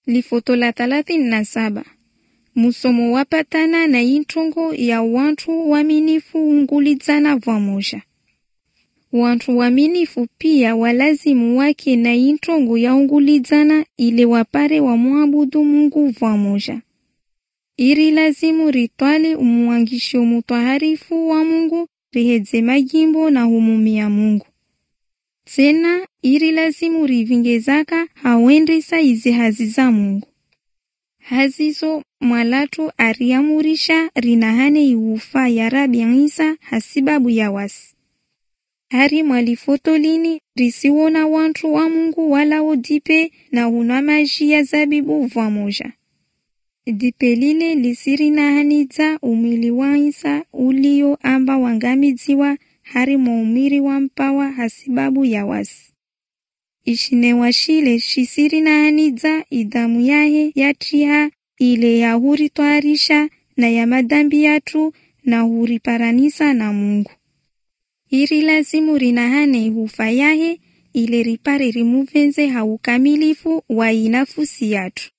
Lifoto la 37. Musomo wapatana na intongo ya wantu waminifu ungulizana vamoja. Wantu waminifu pia walazimu wake na intongo ya ungulizana ile wapare wa muabudu Mungu vamoja. Iri lazimu ritwale umuangisho mutaharifu wa Mungu rihedze majimbo na humumia Mungu. Tena iri lazimu rivingezaka hawendesa izi hazi za Mungu. Hazizo mwalatu ariamurisha rinahane iufa ya Rabi Isa hasibabu ya wasi. Hari mwalifotolini risiwona wantu wa Mungu wala odipe na hunamaji ya zabibu vamoja. Dipe lile lisiri na haniza umili wa Isa ulio amba wangamiziwa hari maumiri wa mpawa hasibabu ya wasi. Ishine washile shisiri na haniza idamu yahe yatriha ile ya huri toarisha na ya madambi yatu na huri paranisa na Mungu. Iri lazimu rinahane hufa yahe ile ripare rimuvenze haukamilifu wa inafusi yatu.